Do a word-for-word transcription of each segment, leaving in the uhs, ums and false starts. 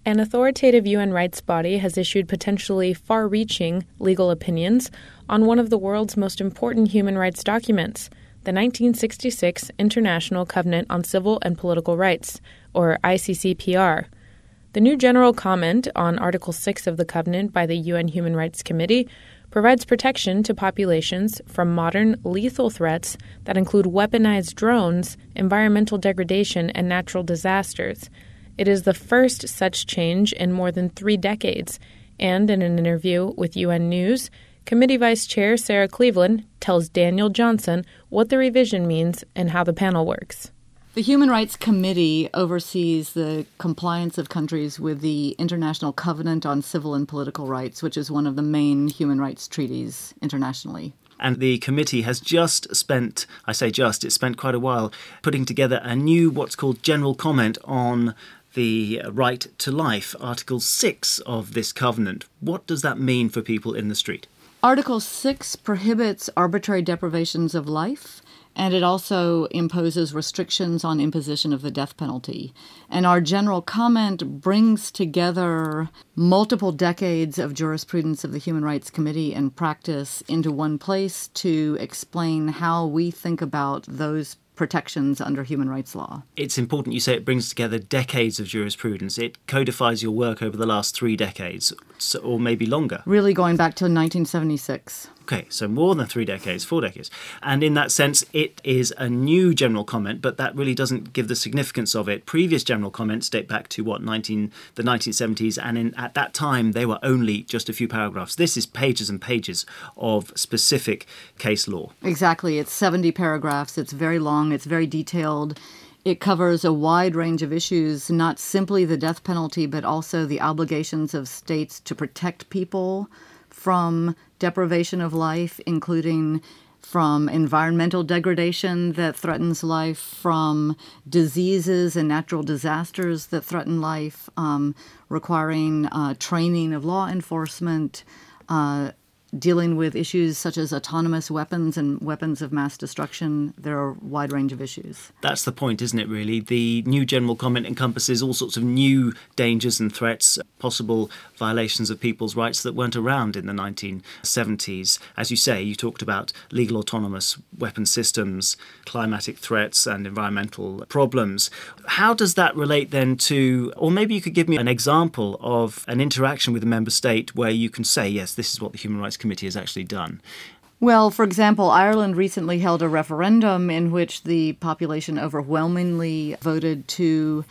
An authoritative U N rights body has issued potentially far-reaching legal opinions on one of the world's most important human rights documents, the nineteen sixty-six International Covenant on Civil and Political Rights, or I C C P R. The new general comment on Article six of the Covenant by the U N Human Rights Committee provides protection to populations from modern lethal threats that include weaponized drones, environmental degradation, and natural disasters. It is the first such change in more than three decades, and in an interview with U N News, Committee Vice Chair Sarah Cleveland tells Daniel Johnson what the revision means and how the panel works. The Human Rights Committee oversees the compliance of countries with the International Covenant on Civil and Political Rights, which is one of the main human rights treaties internationally. And the committee has just spent, I say just, it's spent quite a while putting together a new what's called general comment on the right to life, Article six of this covenant. What does that mean for people in the street? Article six prohibits arbitrary deprivations of life, and it also imposes restrictions on imposition of the death penalty. And our general comment brings together multiple decades of jurisprudence of the Human Rights Committee and practice into one place to explain how we think about those protections under human rights law. It's important you say it brings together decades of jurisprudence. It codifies your work over the last three decades, so, or maybe longer. Really going back to nineteen seventy-six. Okay, so more than three decades, four decades. And in that sense, it is a new general comment, but that really doesn't give the significance of it. Previous general comments date back to, what, nineteen the nineteen seventies, and in, at that time, they were only just a few paragraphs. This is pages and pages of specific case law. Exactly. It's seventy paragraphs. It's very long. It's very detailed. It covers a wide range of issues, not simply the death penalty, but also the obligations of states to protect people from deprivation of life, including from environmental degradation that threatens life, from diseases and natural disasters that threaten life, um, requiring uh, training of law enforcement, uh, dealing with issues such as autonomous weapons and weapons of mass destruction. There are a wide range of issues. That's the point, isn't it, really? The new general comment encompasses all sorts of new dangers and threats, possible violations of people's rights that weren't around in the nineteen seventies. As you say, you talked about legal autonomous weapon systems, climatic threats and environmental problems. How does that relate then to, or maybe you could give me an example of an interaction with a member state where you can say, yes, this is what the Human Rights Committee has actually done? Well, for example, Ireland recently held a referendum in which the population overwhelmingly voted to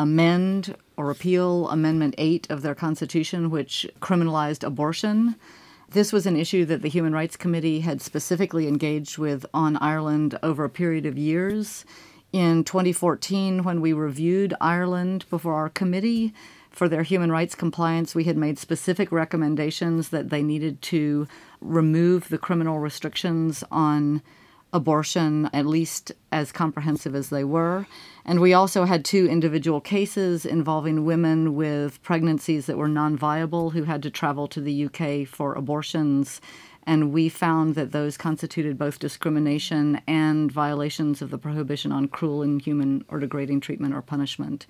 amend or repeal Amendment eight of their constitution, which criminalized abortion. This was an issue that the Human Rights Committee had specifically engaged with on Ireland over a period of years. In twenty fourteen, when we reviewed Ireland before our committee for their human rights compliance, we had made specific recommendations that they needed to remove the criminal restrictions on abortion, at least as comprehensive as they were. And we also had two individual cases involving women with pregnancies that were non-viable who had to travel to the U K for abortions. And we found that those constituted both discrimination and violations of the prohibition on cruel, inhuman, or degrading treatment or punishment.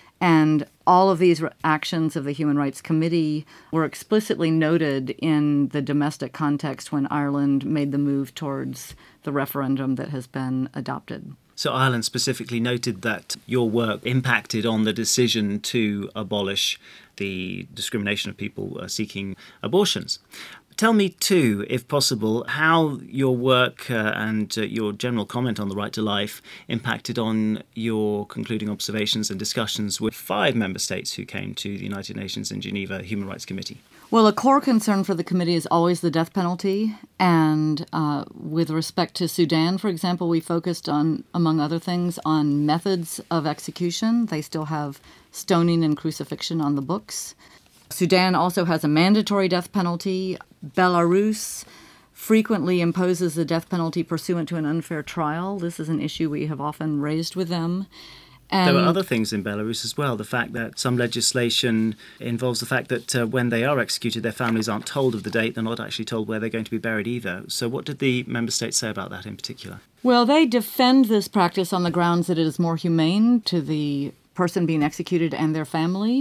And all of these actions of the Human Rights Committee were explicitly noted in the domestic context when Ireland made the move towards the referendum that has been adopted. So Ireland specifically noted that your work impacted on the decision to abolish the discrimination of people uh, seeking abortions. Tell me, too, if possible, how your work uh, and uh, your general comment on the right to life impacted on your concluding observations and discussions with five member states who came to the United Nations in Geneva Human Rights Committee. Well, a core concern for the committee is always the death penalty. And uh, with respect to Sudan, for example, we focused on, among other things, on methods of execution. They still have stoning and crucifixion on the books. Sudan also has a mandatory death penalty. Belarus frequently imposes the death penalty pursuant to an unfair trial. This is an issue we have often raised with them. And there are other things in Belarus as well. The fact that some legislation involves the fact that uh, when they are executed, their families aren't told of the date. They're not actually told where they're going to be buried either. So what did the member states say about that in particular? Well, they defend this practice on the grounds that it is more humane to the person being executed and their family.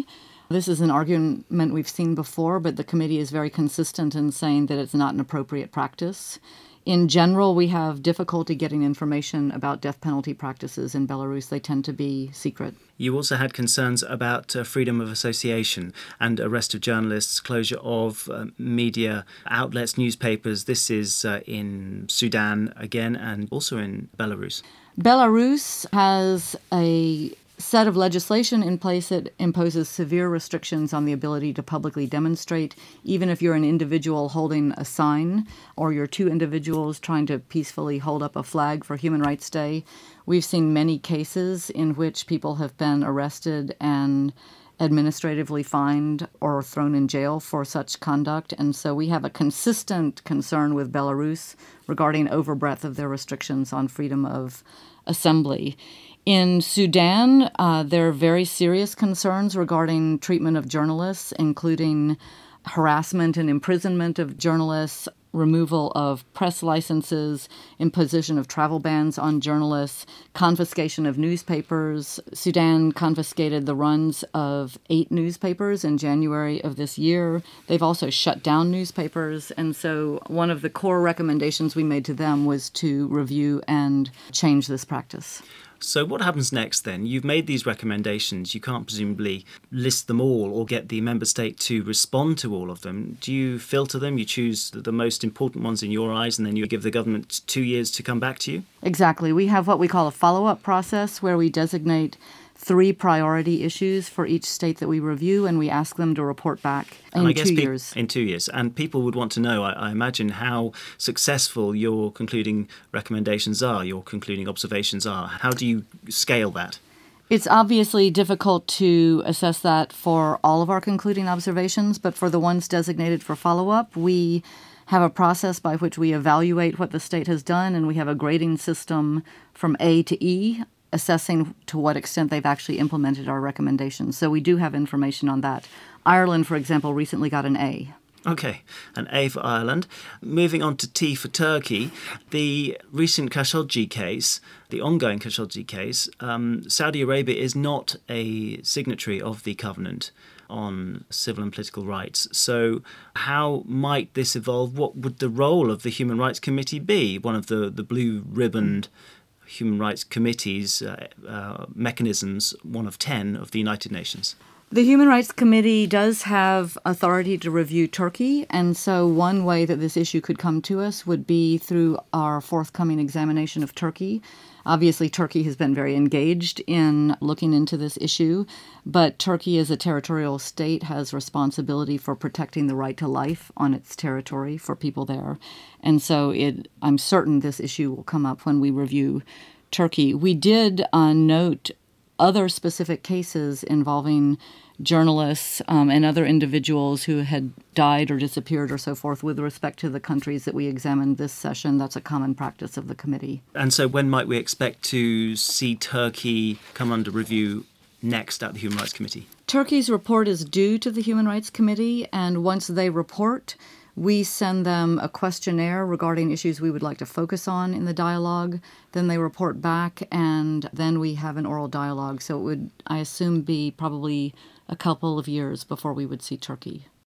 This is an argument we've seen before, but the committee is very consistent in saying that it's not an appropriate practice. In general, we have difficulty getting information about death penalty practices in Belarus. They tend to be secret. You also had concerns about uh, freedom of association and arrest of journalists, closure of uh, media outlets, newspapers. This is uh, in Sudan again and also in Belarus. Belarus has a set of legislation in place that imposes severe restrictions on the ability to publicly demonstrate, even if you're an individual holding a sign or you're two individuals trying to peacefully hold up a flag for Human Rights Day. We've seen many cases in which people have been arrested and administratively fined or thrown in jail for such conduct. And so we have a consistent concern with Belarus regarding overbreadth of their restrictions on freedom of assembly. In Sudan, uh, there are very serious concerns regarding treatment of journalists, including harassment and imprisonment of journalists, removal of press licenses, imposition of travel bans on journalists, confiscation of newspapers. Sudan confiscated the runs of eight newspapers in January of this year. They've also shut down newspapers. And so one of the core recommendations we made to them was to review and change this practice. So what happens next then? You've made these recommendations. You can't presumably list them all or get the member state to respond to all of them. Do you filter them? You choose the most important ones in your eyes and then you give the government two years to come back to you? Exactly. We have what we call a follow-up process where we designate three priority issues for each state that we review, and we ask them to report back in and I guess two pe- years. In two years. And people would want to know, I, I imagine, how successful your concluding recommendations are, your concluding observations are. How do you scale that? It's obviously difficult to assess that for all of our concluding observations, but for the ones designated for follow-up, we have a process by which we evaluate what the state has done, and we have a grading system from A to E, assessing to what extent they've actually implemented our recommendations. So we do have information on that. Ireland, for example, recently got an A. Okay, an A for Ireland. Moving on to T for Turkey, the recent Khashoggi case, the ongoing Khashoggi case, um, Saudi Arabia is not a signatory of the Covenant on Civil and Political Rights. So how might this evolve? What would the role of the Human Rights Committee be, one of the, the blue-ribboned Human Rights Committee's uh, uh, mechanisms, one of ten of the United Nations? The Human Rights Committee does have authority to review Turkey, and so one way that this issue could come to us would be through our forthcoming examination of Turkey. Obviously, Turkey has been very engaged in looking into this issue, but Turkey as a territorial state has responsibility for protecting the right to life on its territory for people there. And so it, I'm certain this issue will come up when we review Turkey. We did uh, note other specific cases involving journalists um, and other individuals who had died or disappeared or so forth with respect to the countries that we examined this session. That's a common practice of the committee. And so when might we expect to see Turkey come under review next at the Human Rights Committee? Turkey's report is due to the Human Rights Committee, and once they report, we send them a questionnaire regarding issues we would like to focus on in the dialogue. Then they report back, and then we have an oral dialogue. So it would, I assume, be probably a couple of years before we would see Turkey.